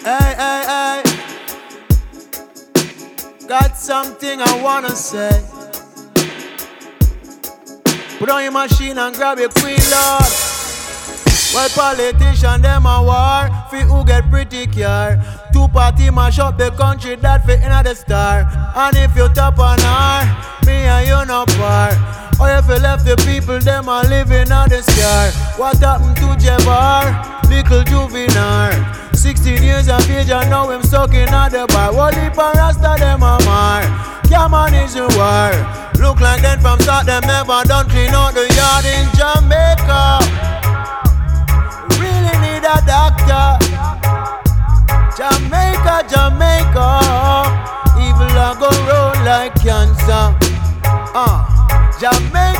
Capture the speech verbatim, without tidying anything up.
Hey, hey, hey. Got something I wanna say. Put on your machine and grab your queen, Lord. Well, politicians, them a war. Fi who get pretty care. Two party mash up the country, that fit in the star. And if you top on her, me and you no part. Or if you left the people, them a living on the scar. What happened to Jabbar? Little juvenile. Sixteen years of age and now him sucking at the bar. What if a rasta them a mar? Can't manage the war. Look like them from start, them never done clean out the yard in Jamaica. Really need a doctor. Jamaica, Jamaica. Evil a go roll like cancer. Uh, Jamaica.